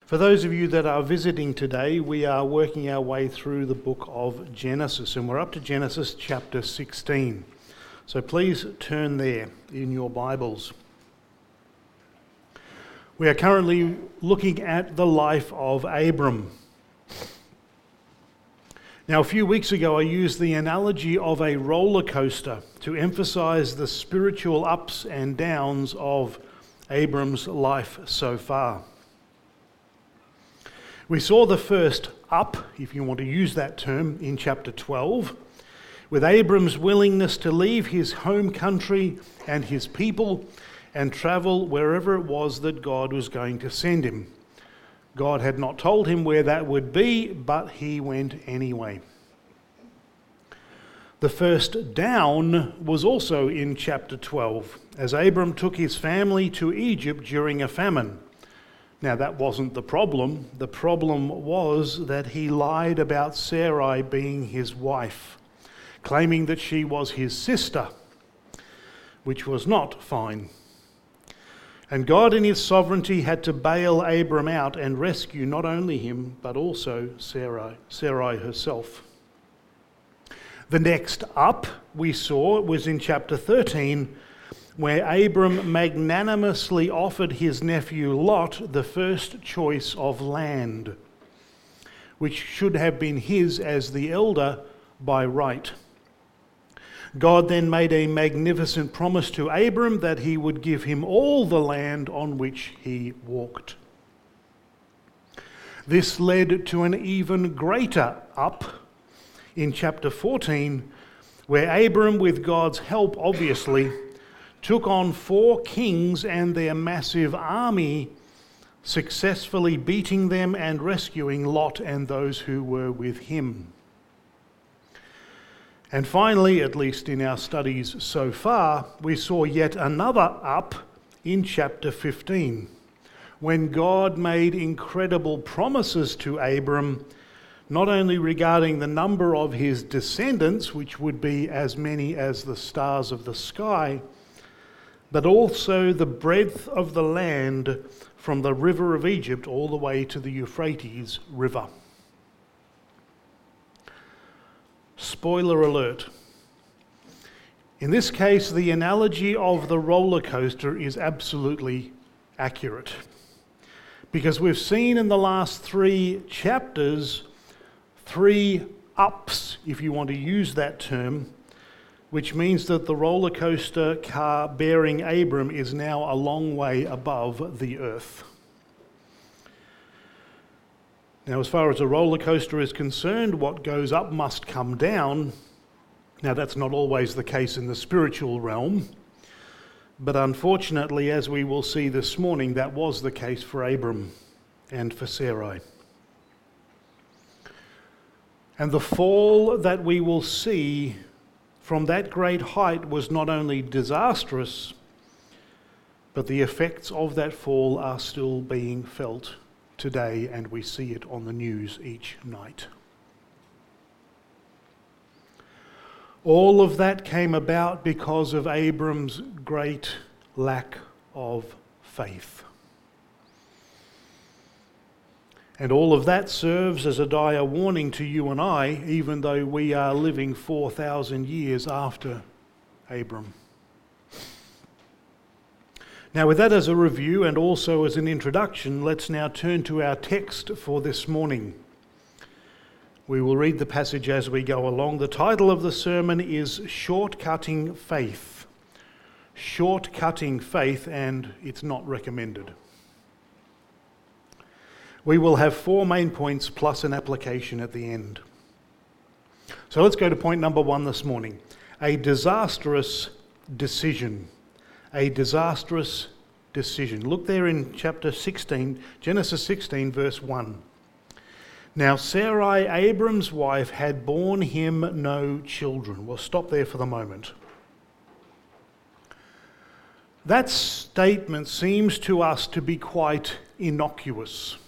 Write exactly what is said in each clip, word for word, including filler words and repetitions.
For those of you that are visiting today, we are working our way through the book of Genesis, and we're up to Genesis chapter sixteen. So please turn there in your Bibles. We are currently looking at the life of Abram. Now, a few weeks ago, I used the analogy of a roller coaster to emphasize the spiritual ups and downs of Abram's life so far. We saw the first up, if you want to use that term, in chapter twelve, with Abram's willingness to leave his home country and his people and travel wherever it was that God was going to send him. God had not told him where that would be, but he went anyway. The first down was also in chapter twelve, as Abram took his family to Egypt during a famine. Now, that wasn't the problem. The problem was that he lied about Sarai being his wife, claiming that she was his sister, which was not fine. And God in his sovereignty had to bail Abram out and rescue not only him, but also Sarai, Sarai herself. The next up we saw was in chapter thirteen, where Abram magnanimously offered his nephew Lot the first choice of land, which should have been his as the elder by right. God then made a magnificent promise to Abram that he would give him all the land on which he walked. This led to an even greater up in chapter fourteen, where Abram, with God's help obviously, took on four kings and their massive army, successfully beating them and rescuing Lot and those who were with him. And finally, at least in our studies so far, we saw yet another up in chapter fifteen, when God made incredible promises to Abram, not only regarding the number of his descendants, which would be as many as the stars of the sky, but also the breadth of the land from the river of Egypt all the way to the Euphrates River. Spoiler alert. In this case, the analogy of the roller coaster is absolutely accurate, because we've seen in the last three chapters three ups, if you want to use that term, which means that the roller coaster car bearing Abram is now a long way above the earth. Now, as far as a roller coaster is concerned, what goes up must come down. Now, that's not always the case in the spiritual realm, but unfortunately, as we will see this morning, that was the case for Abram and for Sarai. And the fall that we will see from that great height was not only disastrous, but the effects of that fall are still being felt today, and we see it on the news each night. All of that came about because of Abram's great lack of faith. And all of that serves as a dire warning to you and I, even though we are living four thousand years after Abram. Now, with that as a review and also as an introduction, let's now turn to our text for this morning. We will read the passage as we go along. The title of the sermon is Shortcutting Faith. Shortcutting Faith, and it's not recommended. We will have four main points plus an application at the end. So let's go to point number one this morning. A disastrous decision. A disastrous decision. Look there in chapter sixteen, Genesis sixteen, verse one. Now Sarai, Abram's wife, had borne him no children. We'll stop there for the moment. That statement seems to us to be quite innocuous.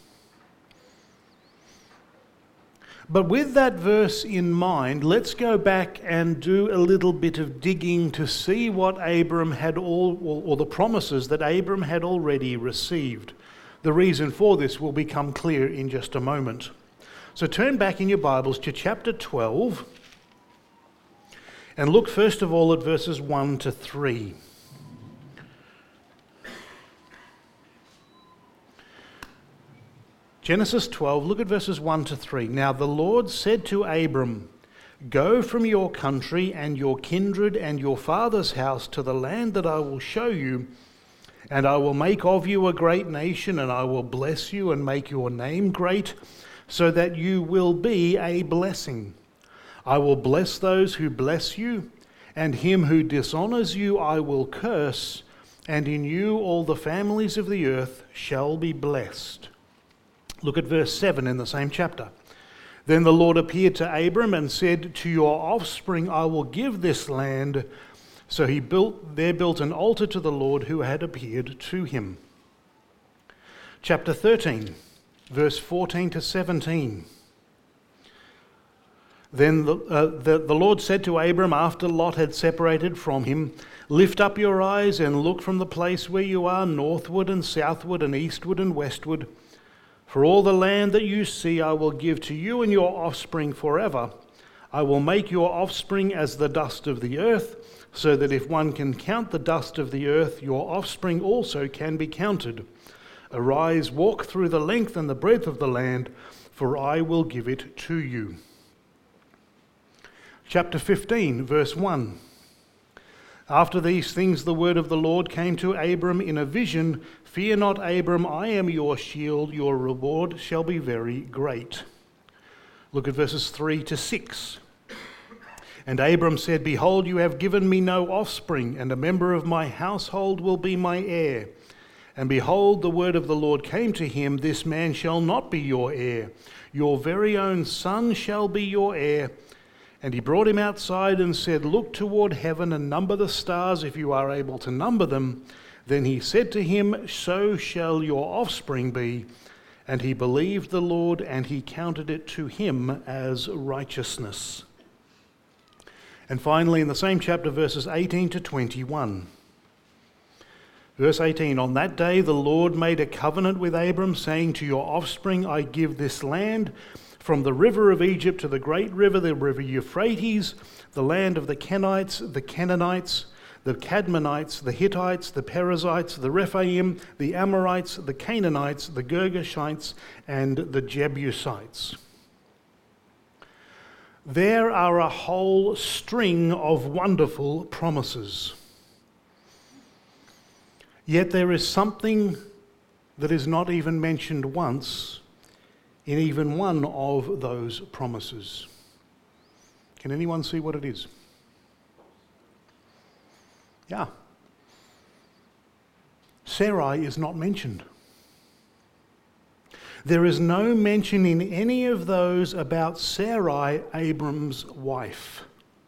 But with that verse in mind, let's go back and do a little bit of digging to see what Abram had all, or the promises that Abram had already received. The reason for this will become clear in just a moment. So turn back in your Bibles to chapter twelve and look first of all at verses one to three. Genesis twelve, look at verses one to three. Now the Lord said to Abram, "Go from your country and your kindred and your father's house to the land that I will show you, and I will make of you a great nation, and I will bless you and make your name great, so that you will be a blessing. I will bless those who bless you, and him who dishonors you I will curse, and in you all the families of the earth shall be blessed." Look at verse seven in the same chapter. Then the Lord appeared to Abram and said, "To your offspring I will give this land." So he built there built an altar to the Lord who had appeared to him. Chapter thirteen, verse fourteen to seventeen. Then the, uh, the, the Lord said to Abram after Lot had separated from him, "Lift up your eyes and look from the place where you are northward and southward and eastward and westward. For all the land that you see I will give to you and your offspring forever. I will make your offspring as the dust of the earth, so that if one can count the dust of the earth, your offspring also can be counted. Arise, walk through the length and the breadth of the land, for I will give it to you." Chapter fifteen, verse one. After these things the word of the Lord came to Abram in a vision, "Fear not, Abram, I am your shield, your reward shall be very great." Look at verses three to six. And Abram said, "Behold, you have given me no offspring, and a member of my household will be my heir. And behold, the word of the Lord came to him, This man shall not be your heir. Your very own son shall be your heir." And he brought him outside and said, "Look toward heaven and number the stars if you are able to number them." Then he said to him, "So shall your offspring be." And he believed the Lord, and he counted it to him as righteousness. And finally, in the same chapter, verses eighteen to twenty-one. Verse eighteen, "On that day the Lord made a covenant with Abram, saying, To your offspring I give this land, from the river of Egypt to the great river, the river Euphrates, the land of the Kenites, the Canaanites, the Cadmonites, the Hittites, the Perizzites, the Rephaim, the Amorites, the Canaanites, the Girgashites, and the Jebusites." There are a whole string of wonderful promises. Yet there is something that is not even mentioned once in even one of those promises. Can anyone see what it is? Yeah. Sarai is not mentioned. There is no mention in any of those about Sarai, Abram's wife.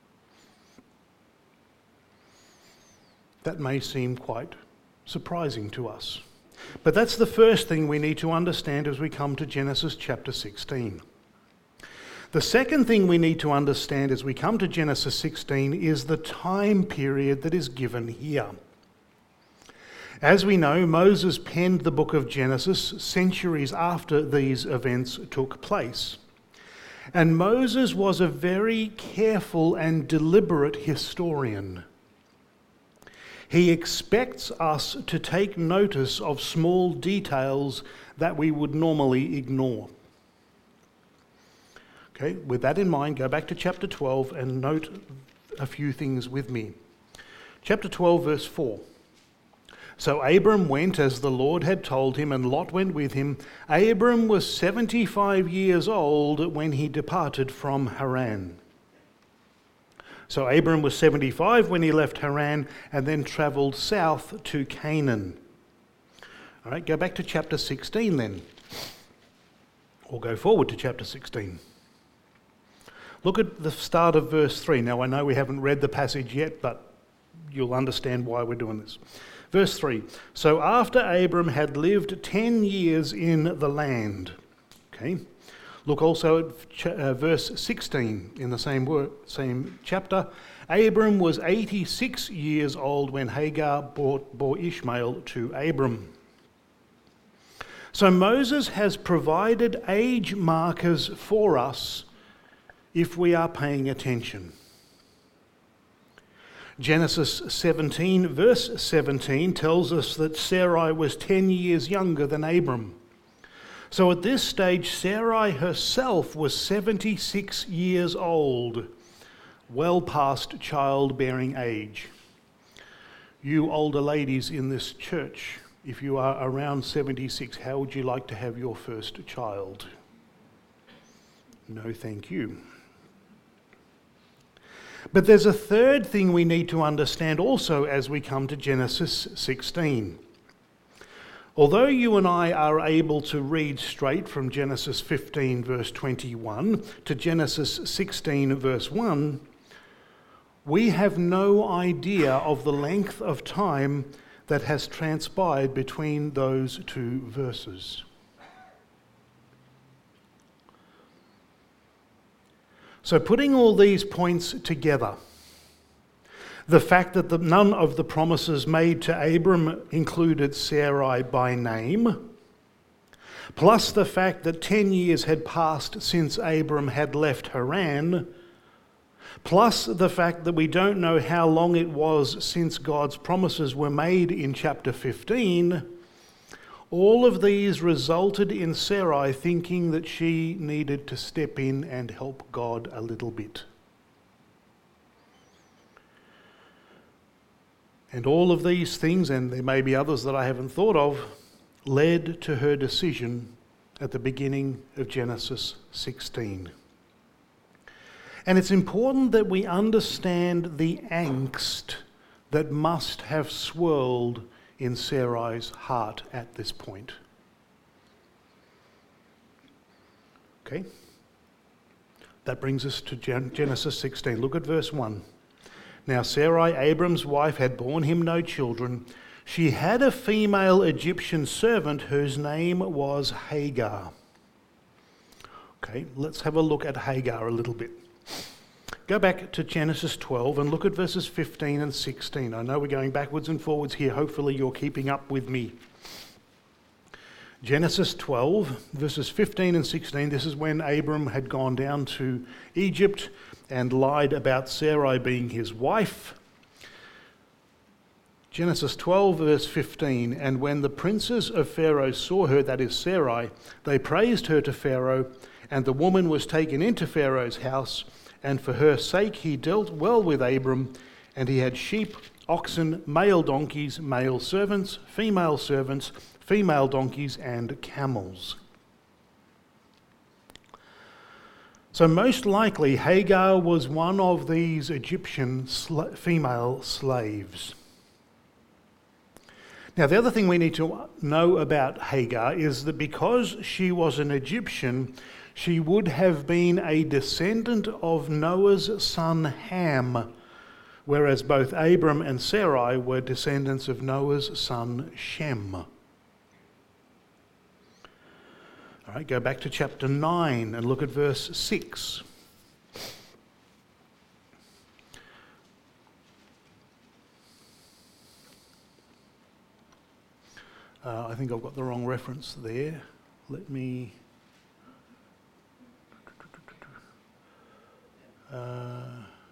That may seem quite surprising to us. But that's the first thing we need to understand as we come to Genesis chapter sixteen. The second thing we need to understand as we come to Genesis sixteen is the time period that is given here. As we know, Moses penned the book of Genesis centuries after these events took place. And Moses was a very careful and deliberate historian. He expects us to take notice of small details that we would normally ignore. Okay, with that in mind, go back to chapter twelve and note a few things with me. Chapter twelve, verse four. "So Abram went as the Lord had told him, and Lot went with him. Abram was seventy-five years old when he departed from Haran." So Abram was seventy-five when he left Haran and then travelled south to Canaan. All right, go back to chapter sixteen then, or go forward to chapter sixteen. Look at the start of verse three. Now I know we haven't read the passage yet, but you'll understand why we're doing this. Verse three, "So after Abram had lived ten years in the land." Okay. Look also at ch- uh, verse sixteen in the same word, same chapter. "Abram was eighty-six years old when Hagar bore, bore Ishmael to Abram." So Moses has provided age markers for us if we are paying attention. Genesis seventeen, verse seventeen, tells us that Sarai was ten years younger than Abram. So at this stage, Sarai herself was seventy-six years old, well past childbearing age. You older ladies in this church, if you are around seventy-six, how would you like to have your first child? No, thank you. But there's a third thing we need to understand also as we come to Genesis sixteen. Although you and I are able to read straight from Genesis fifteen verse twenty-one to Genesis sixteen verse one, we have no idea of the length of time that has transpired between those two verses. So putting all these points together, the fact that the, none of the promises made to Abram included Sarai by name, plus the fact that ten years had passed since Abram had left Haran, plus the fact that we don't know how long it was since God's promises were made in chapter fifteen, all of these resulted in Sarai thinking that she needed to step in and help God a little bit. And all of these things, and there may be others that I haven't thought of, led to her decision at the beginning of Genesis sixteen. And it's important that we understand the angst that must have swirled in Sarai's heart at this point. Okay? That brings us to Gen- Genesis sixteen. Look at verse one. Now Sarai, Abram's wife, had borne him no children. She had a female Egyptian servant whose name was Hagar. Okay, let's have a look at Hagar a little bit. Go back to Genesis twelve and look at verses fifteen and sixteen. I know we're going backwards and forwards here. Hopefully you're keeping up with me. Genesis twelve, verses fifteen and sixteen. This is when Abram had gone down to Egypt and lied about Sarai being his wife. Genesis twelve, verse fifteen. And when the princes of Pharaoh saw her, that is Sarai, they praised her to Pharaoh, and the woman was taken into Pharaoh's house, and for her sake he dealt well with Abram, and he had sheep, oxen, male donkeys, male servants, female servants, female donkeys, and camels. So most likely Hagar was one of these Egyptian sl- female slaves. Now the other thing we need to know about Hagar is that because she was an Egyptian, she would have been a descendant of Noah's son Ham, whereas both Abram and Sarai were descendants of Noah's son Shem. All right, go back to chapter nine and look at verse six. Uh, I think I've got the wrong reference there. Let me... Uh,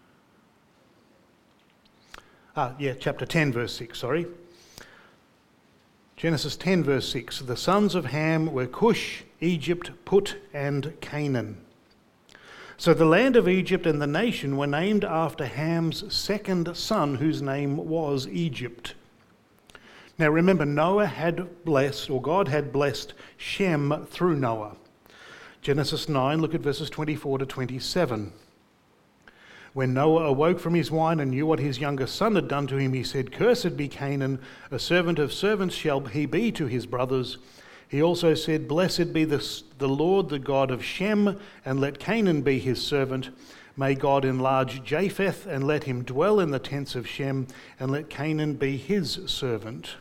ah, yeah, chapter ten, verse six, sorry. Genesis ten, verse six. The sons of Ham were Cush, Egypt, Put, and Canaan. So the land of Egypt and the nation were named after Ham's second son, whose name was Egypt. Now remember, Noah had blessed, or God had blessed Shem through Noah. Genesis nine, look at verses twenty-four to twenty-seven. When Noah awoke from his wine and knew what his younger son had done to him, he said, "Cursed be Canaan, a servant of servants shall he be to his brothers." He also said, "Blessed be the, the Lord, the God of Shem, and let Canaan be his servant. May God enlarge Japheth, and let him dwell in the tents of Shem, and let Canaan be his servant."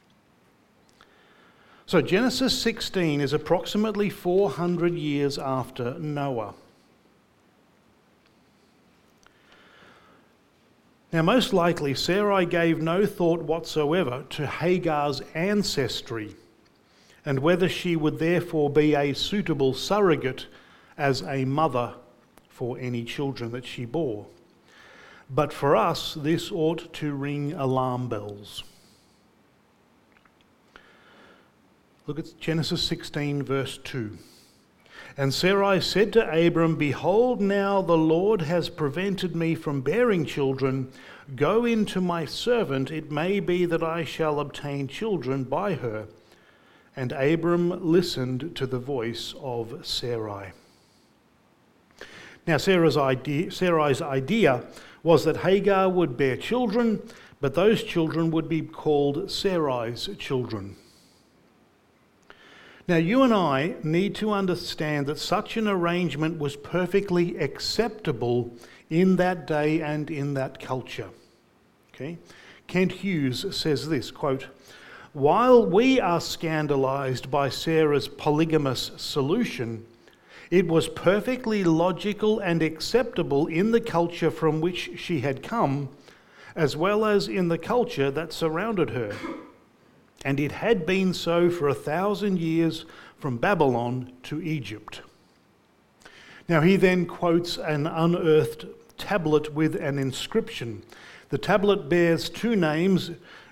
So Genesis sixteen is approximately four hundred years after Noah. Now, most likely, Sarai gave no thought whatsoever to Hagar's ancestry and whether she would therefore be a suitable surrogate as a mother for any children that she bore. But for us, this ought to ring alarm bells. Look at Genesis sixteen, verse two. And Sarai said to Abram, "Behold, now the Lord has prevented me from bearing children. Go in to my servant, it may be that I shall obtain children by her." And Abram listened to the voice of Sarai. Now Sarah's idea, Sarai's idea was that Hagar would bear children, but those children would be called Sarai's children. Now you and I need to understand that such an arrangement was perfectly acceptable in that day and in that culture. Okay? Kent Hughes says this, quote, "While we are scandalized by Sarah's polygamous solution, it was perfectly logical and acceptable in the culture from which she had come, as well as in the culture that surrounded her. And it had been so for a thousand years from Babylon to Egypt." Now he then quotes an unearthed tablet with an inscription. The tablet bears two names,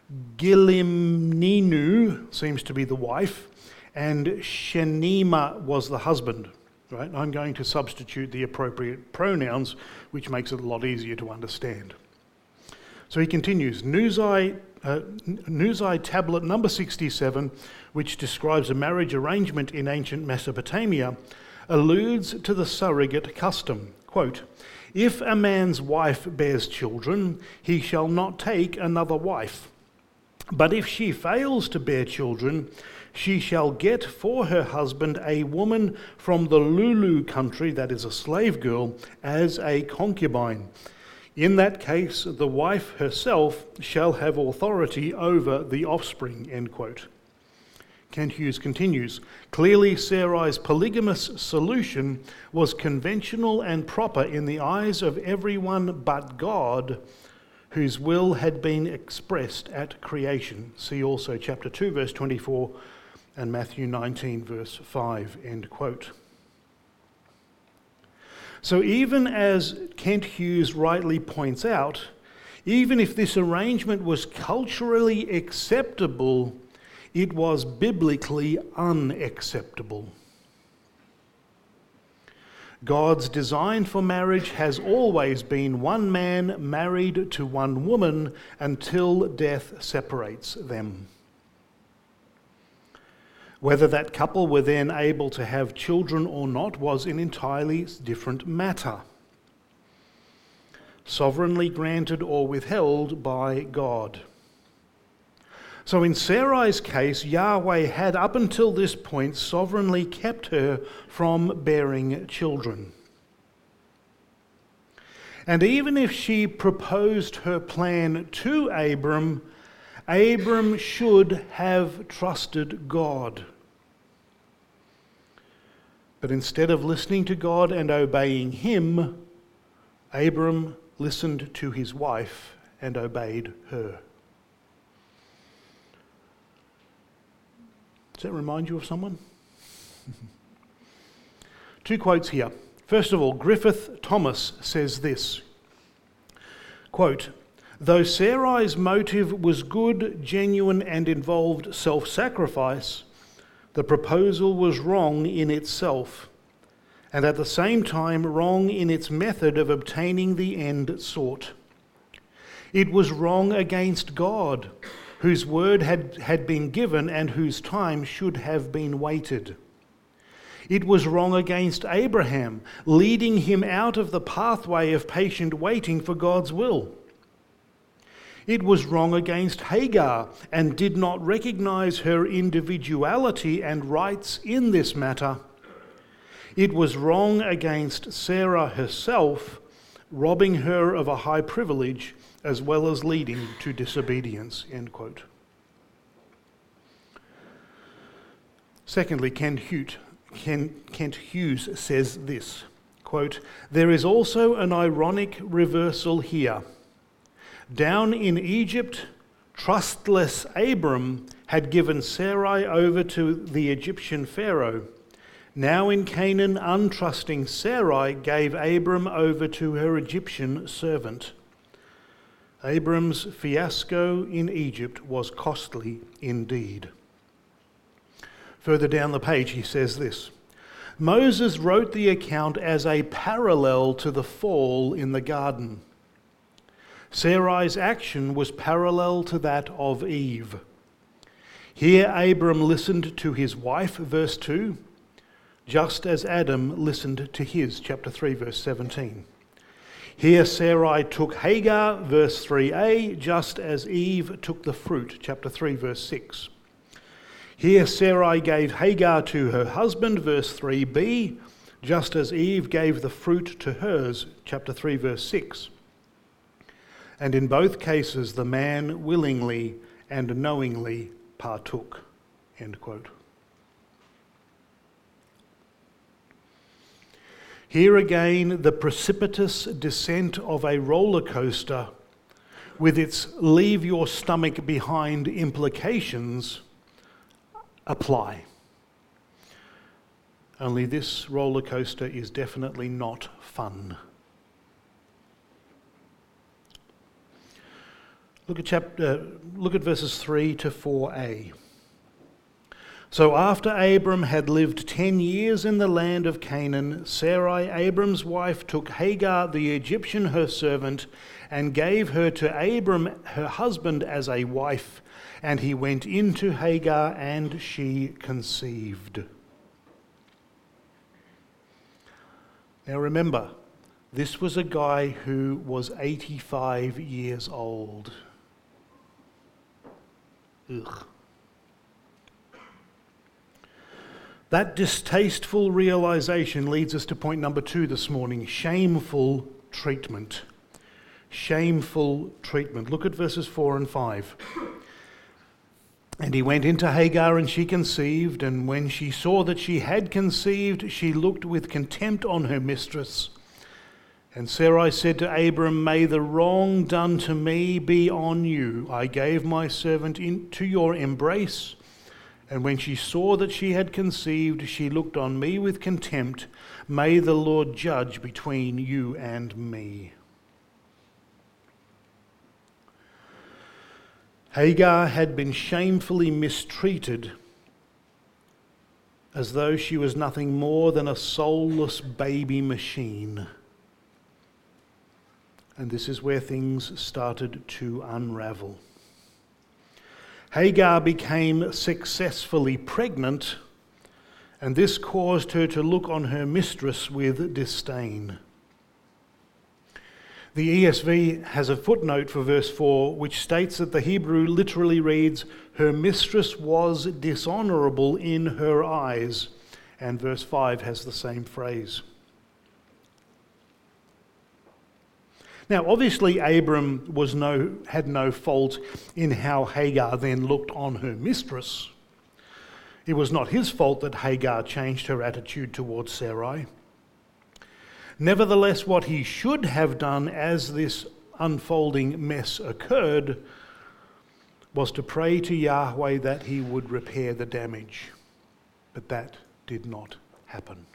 Gilimninu seems to be the wife, and Shenema was the husband. Right? I'm going to substitute the appropriate pronouns, which makes it a lot easier to understand. So he continues, Nuzai, uh, Nuzai tablet number sixty-seven, which describes a marriage arrangement in ancient Mesopotamia, alludes to the surrogate custom. Quote, "If a man's wife bears children, he shall not take another wife. But if she fails to bear children, she shall get for her husband a woman from the Lulu country," that is a slave girl, "as a concubine. In that case, the wife herself shall have authority over the offspring," end quote. Kent Hughes continues, "Clearly Sarai's polygamous solution was conventional and proper in the eyes of everyone but God, whose will had been expressed at creation." See also chapter two, verse twenty-four, and Matthew nineteen, verse five, end quote. So even as Kent Hughes rightly points out, even if this arrangement was culturally acceptable, it was biblically unacceptable. God's design for marriage has always been one man married to one woman until death separates them. Whether that couple were then able to have children or not was an entirely different matter, sovereignly granted or withheld by God. So in Sarai's case, Yahweh had up until this point sovereignly kept her from bearing children. And even if she proposed her plan to Abram, Abram should have trusted God. But instead of listening to God and obeying him, Abram listened to his wife and obeyed her. Does that remind you of someone? Two quotes here. First of all, Griffith Thomas says this, quote, "Though Sarai's motive was good, genuine, and involved self-sacrifice, the proposal was wrong in itself, and at the same time wrong in its method of obtaining the end sought. It was wrong against God, whose word had, had been given and whose time should have been waited. It was wrong against Abraham, leading him out of the pathway of patient waiting for God's will. It was wrong against Hagar and did not recognize her individuality and rights in this matter. It was wrong against Sarah herself, robbing her of a high privilege as well as leading to disobedience," end quote. Secondly, Kent Hughes, Kent Hughes says this, quote, "There is also an ironic reversal here. Down in Egypt, trustless Abram had given Sarai over to the Egyptian Pharaoh. Now in Canaan, untrusting Sarai gave Abram over to her Egyptian servant. Abram's fiasco in Egypt was costly indeed. Further down the page he says this: Moses wrote the account as a parallel to the fall in the garden. Sarai's action was parallel to that of Eve. Here Abram listened to his wife, verse two, just as Adam listened to his, chapter three, verse seventeen. Here Sarai took Hagar, verse three a, just as Eve took the fruit, chapter three, verse six. Here Sarai gave Hagar to her husband, verse three b, just as Eve gave the fruit to hers, chapter three, verse six. And in both cases the man willingly and knowingly partook. End quote. Here again, the precipitous descent of a roller coaster with its leave your stomach behind implications apply. Only this roller coaster is definitely not fun. Look at chapter, look at verses three to four a. So after Abram had lived ten years in the land of Canaan, Sarai, Abram's wife, took Hagar the Egyptian, her servant, and gave her to Abram, her husband, as a wife. And he went into Hagar, and she conceived. Now remember, this was a guy who was eighty-five years old. Ugh. That distasteful realization leads us to point number two this morning: shameful treatment. Shameful treatment. Look at verses four and five. And he went into Hagar, and she conceived, and when she saw that she had conceived, she looked with contempt on her mistress. And Sarai said to Abram, May the wrong done to me be on you. I gave my servant into your embrace. And when she saw that she had conceived, she looked on me with contempt. May the Lord judge between you and me. Hagar had been shamefully mistreated as though she was nothing more than a soulless baby machine. And this is where things started to unravel. Hagar became successfully pregnant, and this caused her to look on her mistress with disdain. The E S V has a footnote for verse four, which states that the Hebrew literally reads, her mistress was dishonourable in her eyes, and verse five has the same phrase. Now, obviously, Abram was no, had no fault in how Hagar then looked on her mistress. It was not his fault that Hagar changed her attitude towards Sarai. Nevertheless, what he should have done as this unfolding mess occurred was to pray to Yahweh that he would repair the damage. But that did not happen.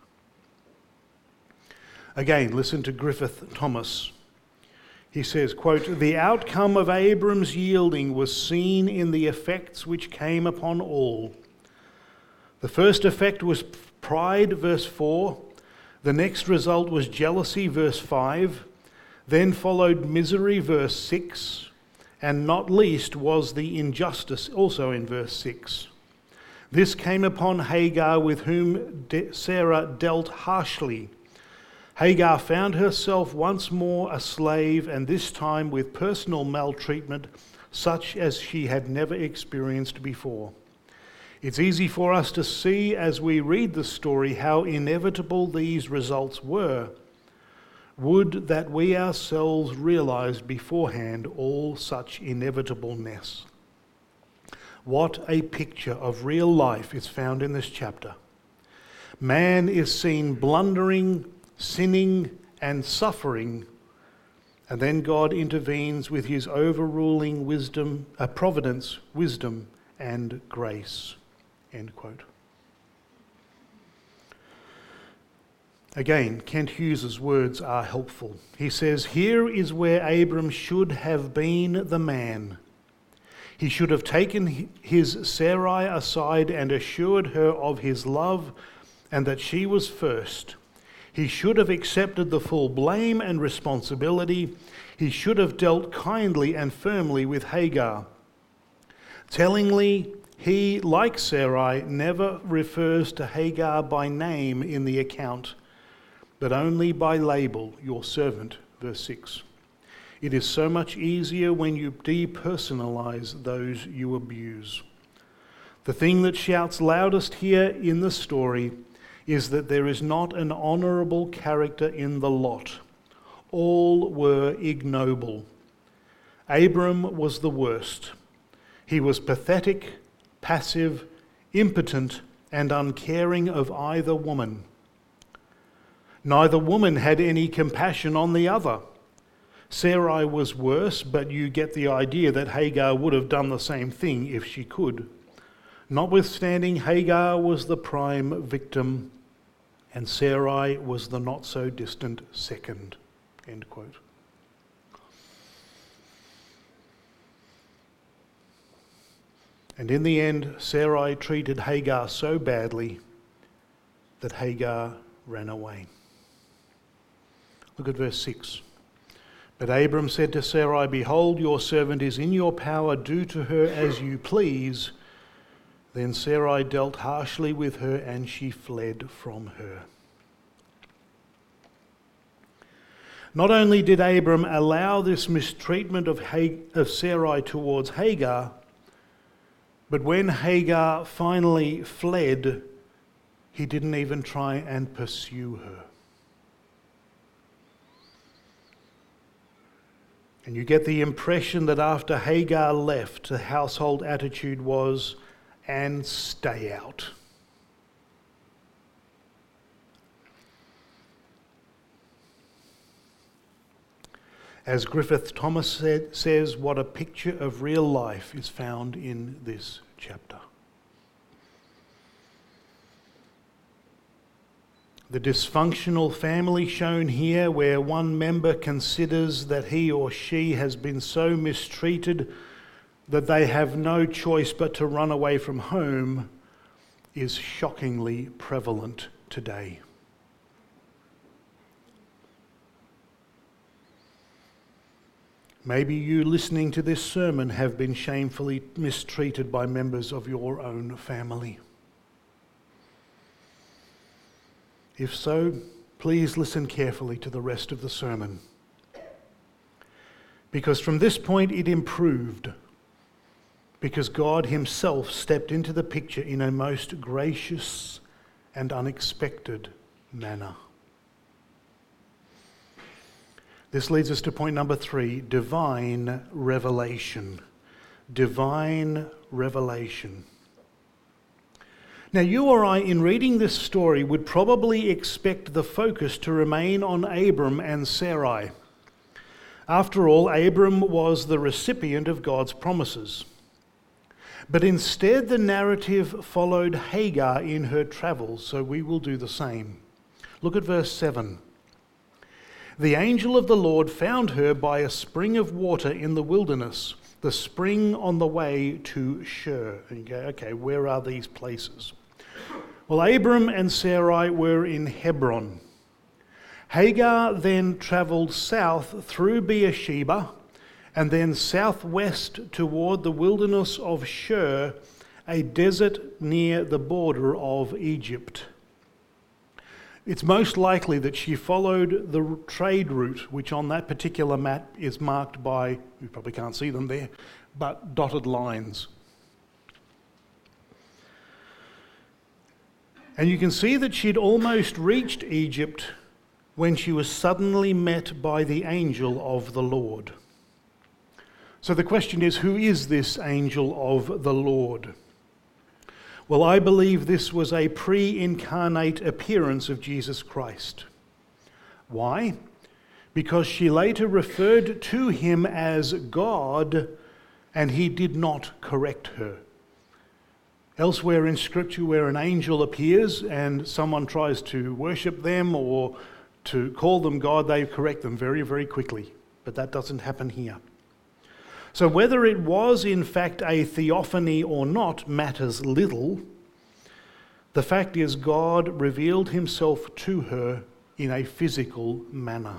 Again, listen to Griffith Thomas. He says, quote, the outcome of Abram's yielding was seen in the effects which came upon all. The first effect was pride, verse four. The next result was jealousy, verse five. Then followed misery, verse six. And not least was the injustice, also in verse six. This came upon Hagar, with whom Sarah dealt harshly. Hagar found herself once more a slave, and this time with personal maltreatment such as she had never experienced before. It's easy for us to see as we read the story how inevitable these results were. Would that we ourselves realized beforehand all such inevitableness. What a picture of real life is found in this chapter. Man is seen blundering, sinning and suffering, and then God intervenes with his overruling wisdom, uh, providence, wisdom, and grace." End quote. Again, Kent Hughes's words are helpful. He says, "Here is where Abram should have been the man. He should have taken his Sarai aside and assured her of his love and that she was first. He should have accepted the full blame and responsibility. He should have dealt kindly and firmly with Hagar. Tellingly, he, like Sarai, never refers to Hagar by name in the account, but only by label, your servant," verse six. "It is so much easier when you depersonalize those you abuse." The thing that shouts loudest here in the story is that there is not an honourable character in the lot. All were ignoble. Abram was the worst. He was pathetic, passive, impotent, and uncaring of either woman. Neither woman had any compassion on the other. Sarai was worse, but you get the idea that Hagar would have done the same thing if she could. Notwithstanding, Hagar was the prime victim, and Sarai was the not-so-distant second. End quote. And in the end, Sarai treated Hagar so badly that Hagar ran away. Look at verse six. "But Abram said to Sarai, 'Behold, your servant is in your power. Do to her as you please.' Then Sarai dealt harshly with her, and she fled from her." Not only did Abram allow this mistreatment of, Hag- of Sarai towards Hagar, but when Hagar finally fled, he didn't even try and pursue her. And you get the impression that after Hagar left, the household attitude was, "and stay out." As Griffith Thomas said, says, what a picture of real life is found in this chapter. The dysfunctional family shown here, where one member considers that he or she has been so mistreated that they have no choice but to run away from home, is shockingly prevalent today. Maybe you listening to this sermon have been shamefully mistreated by members of your own family. If so, please listen carefully to the rest of the sermon. Because from this point it improved. Because God himself stepped into the picture in a most gracious and unexpected manner. This leads us to point number three, divine revelation. Divine revelation. Now, you or I, in reading this story, would probably expect the focus to remain on Abram and Sarai. After all, Abram was the recipient of God's promises. But instead, the narrative followed Hagar in her travels, so we will do the same. Look at verse seven. "The angel of the Lord found her by a spring of water in the wilderness, the spring on the way to Shur." And you go, okay, where are these places? Well, Abram and Sarai were in Hebron. Hagar then travelled south through Beersheba and then southwest toward the wilderness of Shur, a desert near the border of Egypt. It's most likely that she followed the trade route, which on that particular map is marked by, you probably can't see them there, but dotted lines. And you can see that she'd almost reached Egypt when she was suddenly met by the angel of the Lord. So the question is, who is this angel of the Lord? Well, I believe this was a pre-incarnate appearance of Jesus Christ. Why? Because she later referred to him as God, and he did not correct her. Elsewhere in Scripture where an angel appears and someone tries to worship them or to call them God, they correct them very, very quickly. But that doesn't happen here. So whether it was in fact a theophany or not matters little. The fact is God revealed himself to her in a physical manner.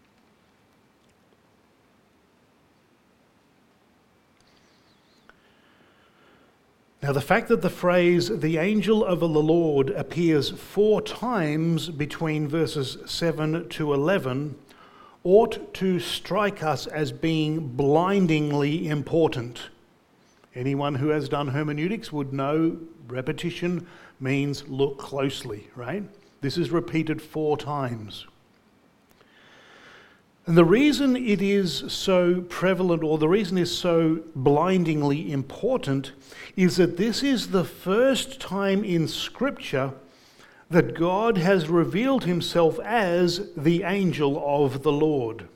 Now, the fact that the phrase, the angel of the Lord, appears four times between verses seven to eleven ought to strike us as being blindingly important. Anyone who has done hermeneutics would know repetition means look closely, right? This is repeated four times. And the reason it is so prevalent, or the reason is so blindingly important, is that this is the first time in Scripture that God has revealed himself as the angel of the Lord.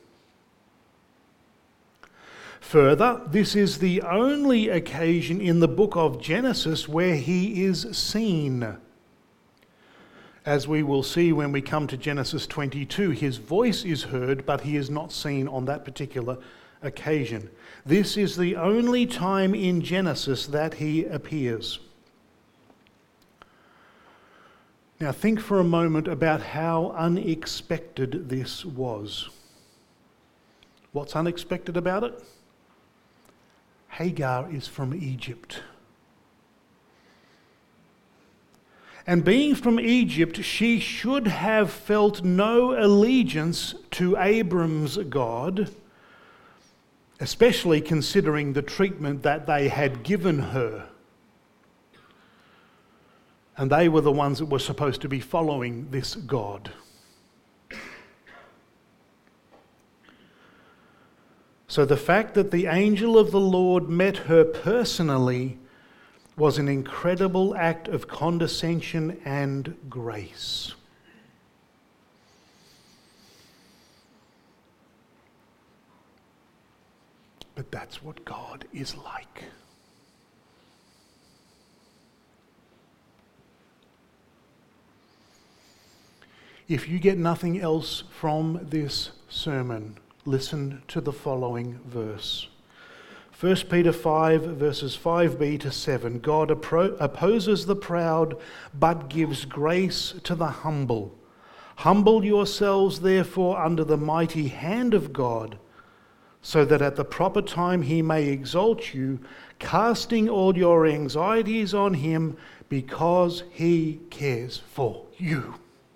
Further, this is the only occasion in the book of Genesis where he is seen. As we will see when we come to Genesis twenty-two, his voice is heard, but he is not seen on that particular occasion. This is the only time in Genesis that he appears. Now think for a moment about how unexpected this was. What's unexpected about it? Hagar is from Egypt. And being from Egypt, she should have felt no allegiance to Abram's God, especially considering the treatment that they had given her. And they were the ones that were supposed to be following this God. So the fact that the angel of the Lord met her personally was an incredible act of condescension and grace. But that's what God is like. If you get nothing else from this sermon, listen to the following verse. First Peter five, verses five b to seven. God appro- opposes the proud, but gives grace to the humble. Humble yourselves, therefore, under the mighty hand of God, so that at the proper time he may exalt you, casting all your anxieties on him, because he cares for you.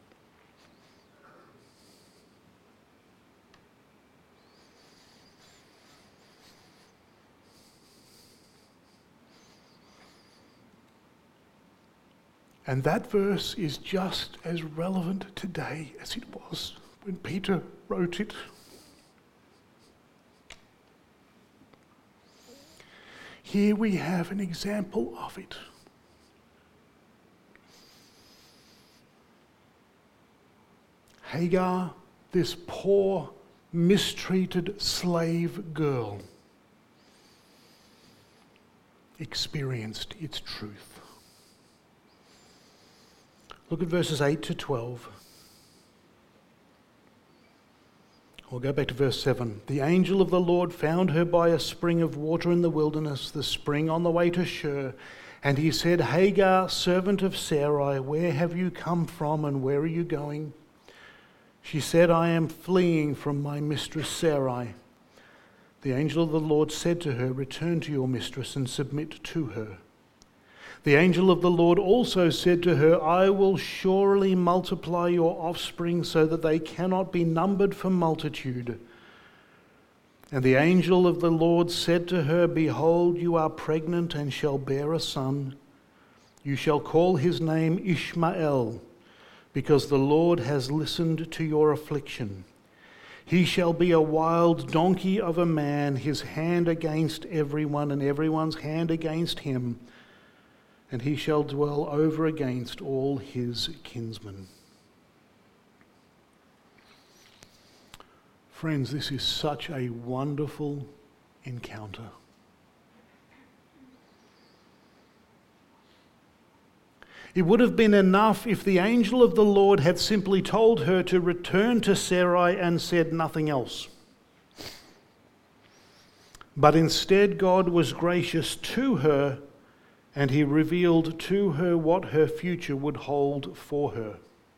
And that verse is just as relevant today as it was when Peter wrote it. Here we have an example of it. Hagar, this poor, mistreated slave girl, experienced its truth. Look at verses eight to twelve. We'll go back to verse seven. The angel of the Lord found her by a spring of water in the wilderness, the spring on the way to Shur. And he said, Hagar, servant of Sarai, where have you come from and where are you going? She said, I am fleeing from my mistress Sarai. The angel of the Lord said to her, return to your mistress and submit to her. The angel of the Lord also said to her, I will surely multiply your offspring so that they cannot be numbered for multitude. And the angel of the Lord said to her, behold, you are pregnant and shall bear a son. You shall call his name Ishmael, because the Lord has listened to your affliction. He shall be a wild donkey of a man, his hand against everyone and everyone's hand against him. And he shall dwell over against all his kinsmen. Friends, this is such a wonderful encounter. It would have been enough if the angel of the Lord had simply told her to return to Sarai and said nothing else. But instead, God was gracious to her, and he revealed to her what her future would hold for her.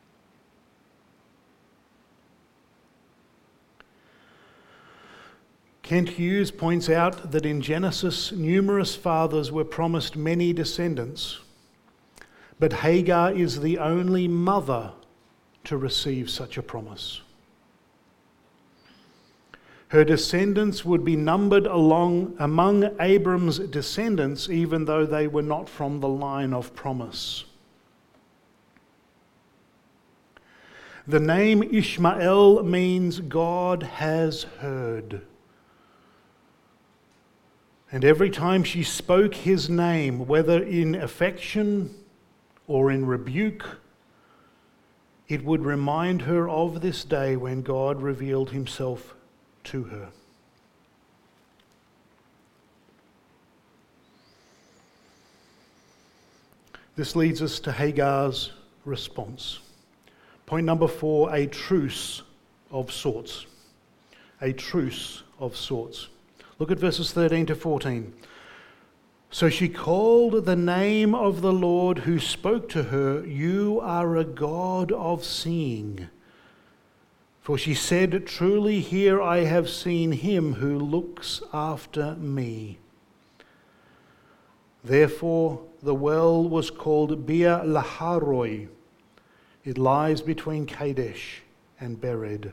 Kent Hughes points out that in Genesis, numerous fathers were promised many descendants, but Hagar is the only mother to receive such a promise. Her descendants would be numbered along among Abram's descendants, even though they were not from the line of promise. The name Ishmael means God has heard. And every time she spoke his name, whether in affection or in rebuke, it would remind her of this day when God revealed himself to her. This leads us to Hagar's response. Point number four, a truce of sorts. A truce of sorts. Look at verses thirteen to fourteen. So she called the name of the Lord who spoke to her, "You are a God of seeing." For she said, "Truly here I have seen him who looks after me." Therefore the well was called Beer Laharoi. It lies between Kadesh and Bered.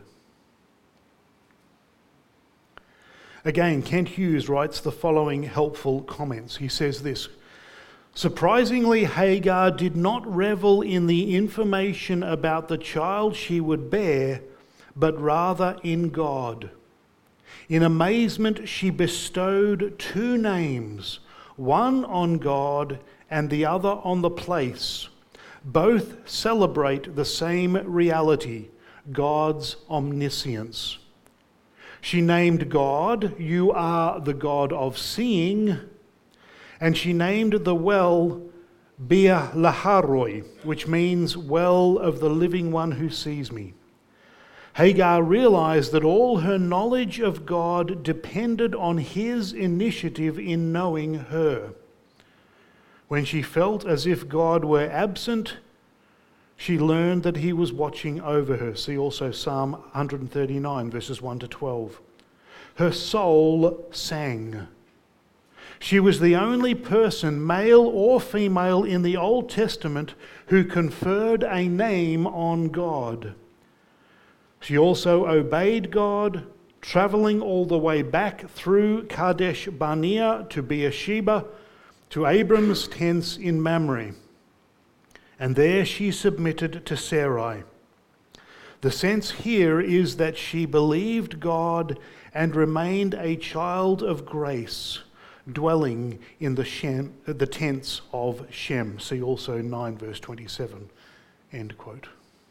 Again, Kent Hughes writes the following helpful comments. He says this: surprisingly, Hagar did not revel in the information about the child she would bear, but rather in God. In amazement, she bestowed two names, one on God and the other on the place. Both celebrate the same reality, God's omniscience. She named God, "You are the God of seeing," and she named the well Beer Laharoi, which means well of the living one who sees me. Hagar realized that all her knowledge of God depended on his initiative in knowing her. When she felt as if God were absent, she learned that he was watching over her. See also Psalm one thirty-nine, verses one to twelve. Her soul sang. She was the only person, male or female, in the Old Testament who conferred a name on God. She also obeyed God, traveling all the way back through Kadesh Barnea to Beersheba, to Abram's tents in Mamre. And there she submitted to Sarai. The sense here is that she believed God and remained a child of grace, dwelling in the, Shem, the tents of Shem. See also nine verse twenty-seven, end quote.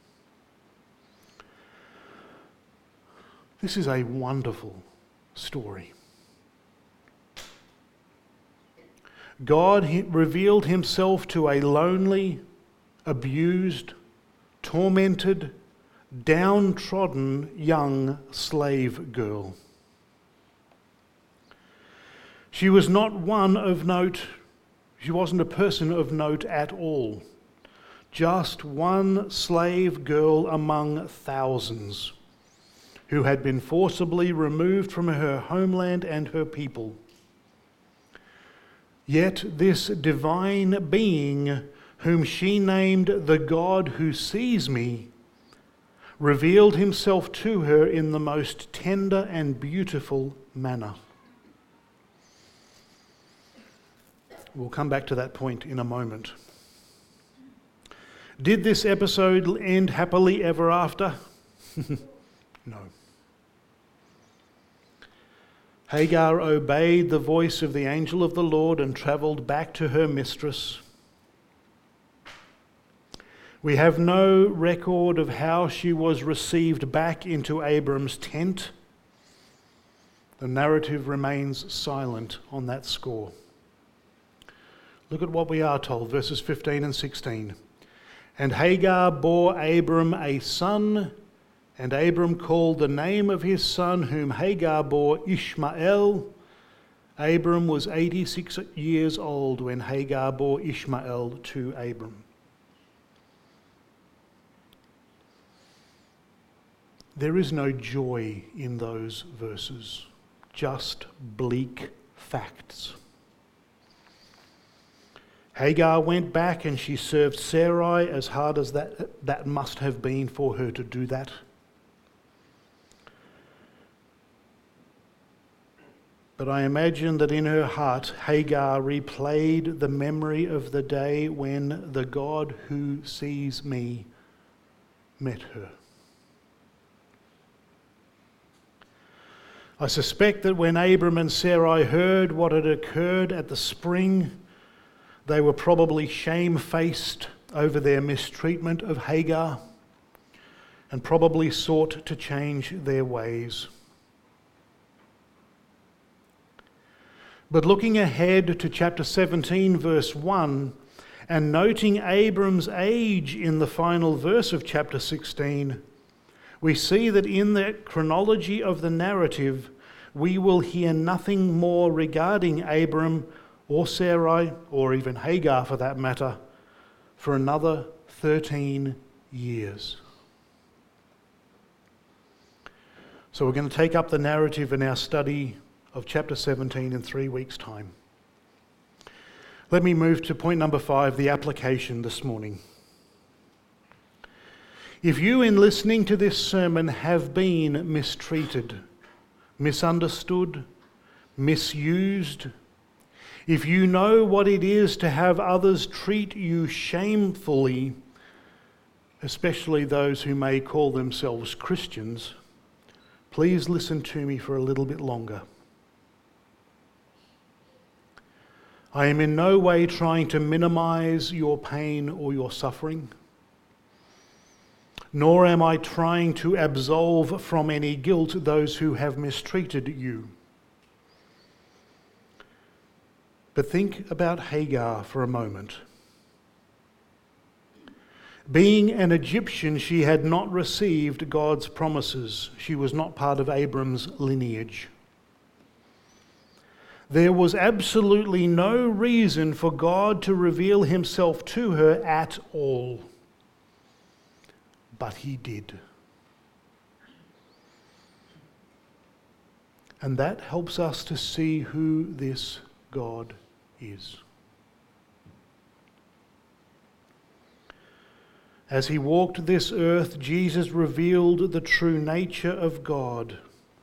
This is a wonderful story. God revealed himself to a lonely, abused, tormented, downtrodden young slave girl. She was not one of note. She wasn't a person of note at all. Just one slave girl among thousands who had been forcibly removed from her homeland and her people. Yet this divine being, whom she named the God who sees me, revealed himself to her in the most tender and beautiful manner. We'll come back to that point in a moment. Did this episode end happily ever after? No. Hagar obeyed the voice of the angel of the Lord and travelled back to her mistress. We have no record of how she was received back into Abram's tent. The narrative remains silent on that score. Look at what we are told, verses fifteen and sixteen. And Hagar bore Abram a son, and Abram called the name of his son, whom Hagar bore, Ishmael. Abram was eighty-six years old when Hagar bore Ishmael to Abram. There is no joy in those verses, just bleak facts. Hagar went back and she served Sarai, as hard as that, that must have been for her to do that. But I imagine that in her heart, Hagar replayed the memory of the day when the God who sees me met her. I suspect that when Abram and Sarai heard what had occurred at the spring, they were probably shamefaced over their mistreatment of Hagar and probably sought to change their ways. But looking ahead to chapter seventeen, verse one, and noting Abram's age in the final verse of chapter sixteen, we see that in the chronology of the narrative, we will hear nothing more regarding Abram or Sarai, or even Hagar for that matter, for another thirteen years. So we're going to take up the narrative in our study of chapter seventeen in three weeks' time. Let me move to point number five, the application this morning. If you, in listening to this sermon, have been mistreated, misunderstood, misused, if you know what it is to have others treat you shamefully, especially those who may call themselves Christians, please listen to me for a little bit longer. I am in no way trying to minimize your pain or your suffering, nor am I trying to absolve from any guilt those who have mistreated you. But think about Hagar for a moment. Being an Egyptian, she had not received God's promises. She was not part of Abram's lineage. There was absolutely no reason for God to reveal himself to her at all. But he did. And that helps us to see who this God is. As he walked this earth, Jesus revealed the true nature of God.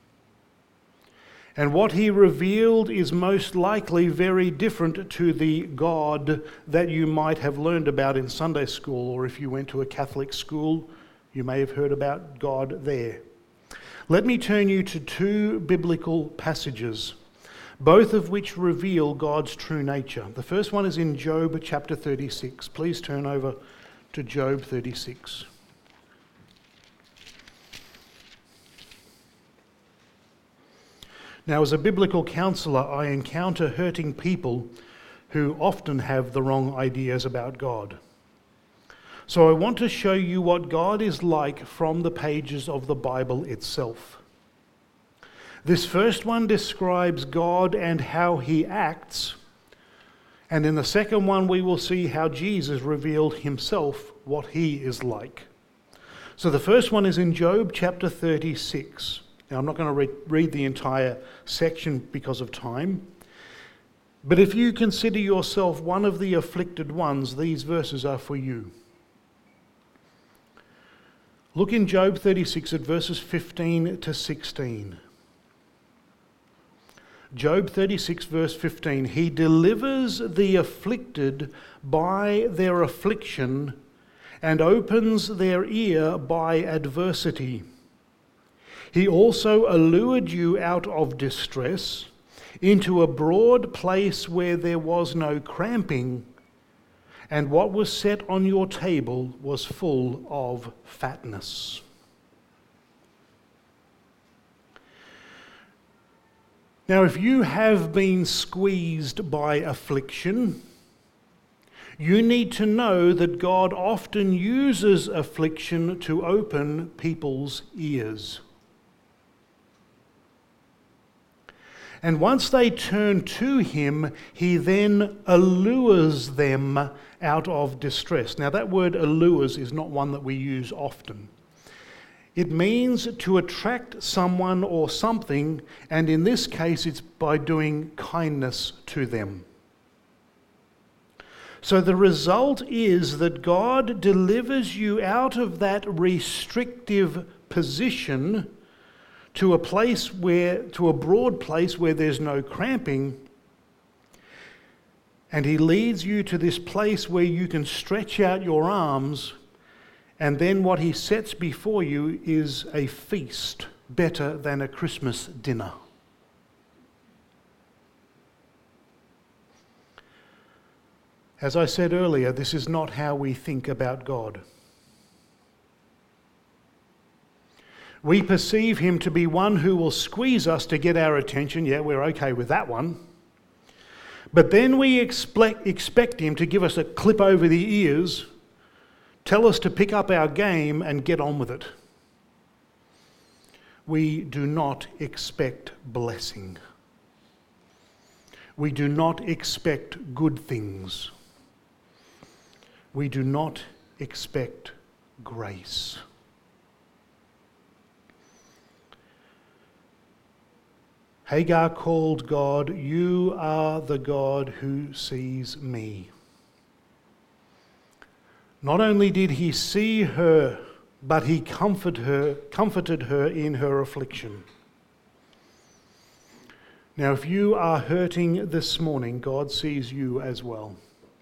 And what he revealed is most likely very different to the God that you might have learned about in Sunday school, or if you went to a Catholic school, you may have heard about God there. Let me turn you to two biblical passages, both of which reveal God's true nature. The first one is in Job chapter thirty-six. Please turn over to Job thirty-six. Now, as a biblical counselor, I encounter hurting people who often have the wrong ideas about God. So I want to show you what God is like from the pages of the Bible itself. This first one describes God and how he acts. And in the second one, we will see how Jesus revealed himself, what he is like. So the first one is in Job chapter thirty-six. Now, I'm not going to re- read the entire section because of time. But if you consider yourself one of the afflicted ones, these verses are for you. Look in Job thirty-six at verses fifteen to sixteen. Job thirty-six verse fifteen, he delivers the afflicted by their affliction and opens their ear by adversity. He also allured you out of distress into a broad place where there was no cramping, and what was set on your table was full of fatness. Now, if you have been squeezed by affliction, You need to know that God often uses affliction to open people's ears. And once they turn to him, he then allures them out of distress. Now, that word allures is not one that we use often. It means to attract someone or something, and in this case, it's by doing kindness to them. So the result is that God delivers you out of that restrictive position to a place where, to a broad place where there's no cramping, and he leads you to this place where you can stretch out your arms, and then what he sets before you is a feast better than a Christmas dinner. As I said earlier, this is not how we think about God. We perceive him to be one who will squeeze us to get our attention. Yeah, we're okay with that one. But then we expect, expect him to give us a clip over the ears, tell us to pick up our game and get on with it. We do not expect blessing. We do not expect good things. We do not expect grace. Hagar called God, "You are the God who sees me." Not only did he see her, but he comforted her, comforted her in her affliction. Now, if you are hurting this morning, God sees you as well.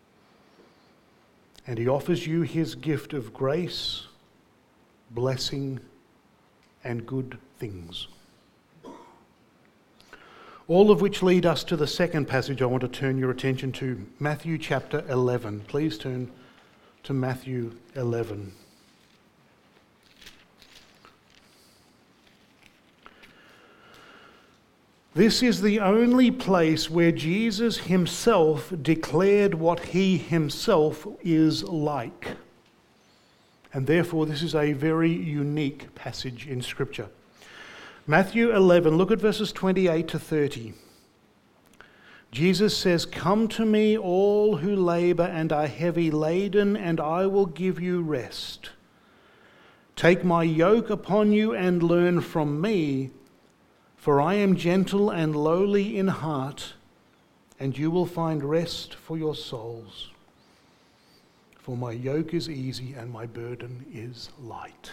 And he offers you his gift of grace, blessing, and good things. All of which lead us to the second passage I want to turn your attention to, Matthew chapter eleven. Please turn to Matthew eleven. This is the only place where Jesus himself declared what he himself is like. And therefore, this is a very unique passage in Scripture. Matthew eleven, look at verses twenty-eight to thirty. Jesus says, "Come to me, all who labor and are heavy laden, and I will give you rest. Take my yoke upon you and learn from me, for I am gentle and lowly in heart, and you will find rest for your souls. For my yoke is easy and my burden is light."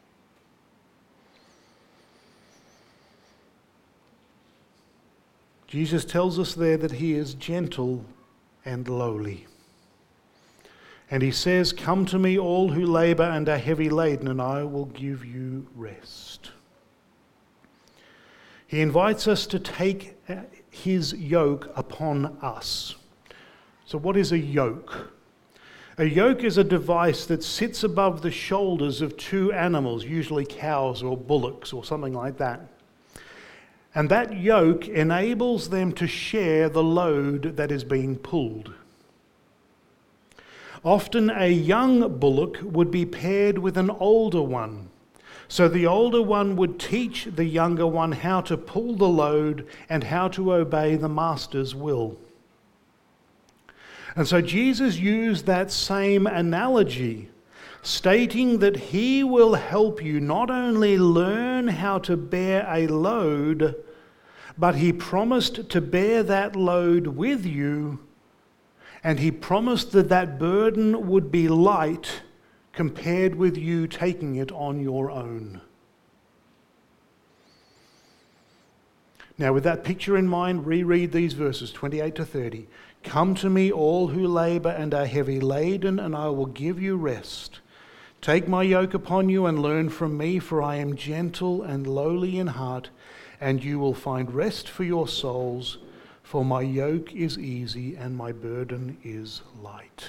Jesus tells us there that he is gentle and lowly. And he says, "Come to me, all who labor and are heavy laden, and I will give you rest." He invites us to take his yoke upon us. So what is a yoke? A yoke is a device that sits above the shoulders of two animals, usually cows or bullocks or something like that. And that yoke enables them to share the load that is being pulled. Often a young bullock would be paired with an older one. So the older one would teach the younger one how to pull the load and how to obey the master's will. And so Jesus used that same analogy, stating that he will help you not only learn how to bear a load, but he promised to bear that load with you, and he promised that that burden would be light compared with you taking it on your own. Now, with that picture in mind, reread these verses, twenty-eight to thirty. "Come to me, all who labor and are heavy laden, and I will give you rest. Take my yoke upon you and learn from me, for I am gentle and lowly in heart, and you will find rest for your souls, for my yoke is easy and my burden is light."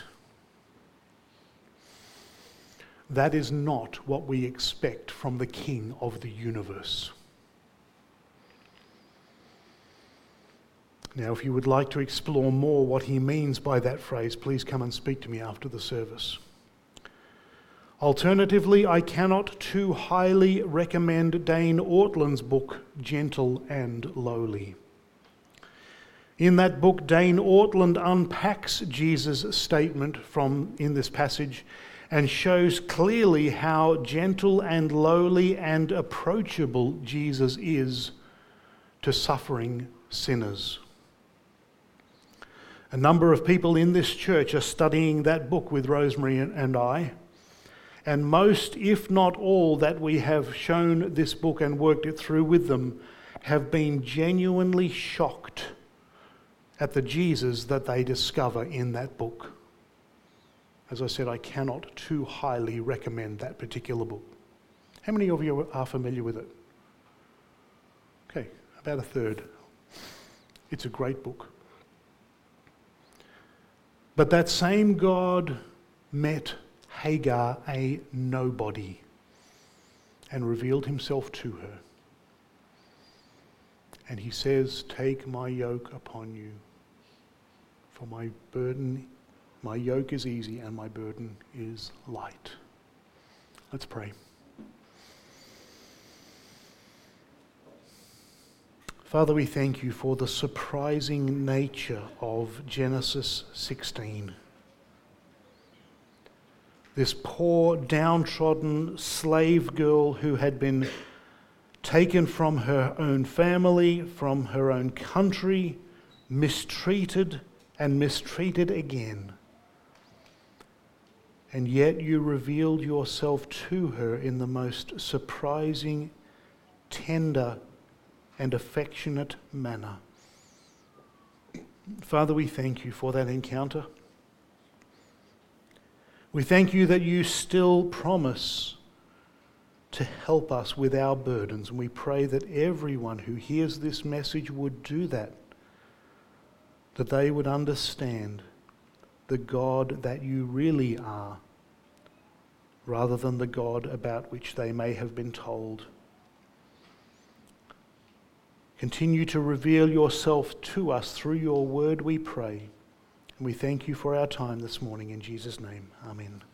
That is not what we expect from the King of the universe. Now, if you would like to explore more what he means by that phrase, please come and speak to me after the service. Alternatively, I cannot too highly recommend Dane Ortland's book, Gentle and Lowly. In that book, Dane Ortland unpacks Jesus' statement from in this passage and shows clearly how gentle and lowly and approachable Jesus is to suffering sinners. A number of people in this church are studying that book with Rosemary and I, and most, if not all, that we have shown this book and worked it through with them have been genuinely shocked at the Jesus that they discover in that book. As I said, I cannot too highly recommend that particular book. How many of you are familiar with it? Okay, about a third. It's a great book. But that same God met Hagar, a nobody, and revealed himself to her. And he says, "Take my yoke upon you, for my burden, my yoke is easy and my burden is light." Let's pray. Father, we thank you for the surprising nature of Genesis sixteen. This poor, downtrodden slave girl who had been taken from her own family, from her own country, mistreated and mistreated again. And yet you revealed yourself to her in the most surprising, tender, and affectionate manner. Father, we thank you for that encounter. We thank you that you still promise to help us with our burdens, and we pray that everyone who hears this message would do that, that they would understand the God that you really are, rather than the God about which they may have been told. Continue to reveal yourself to us through your word, we pray. And we thank you for our time this morning in Jesus' name. Amen.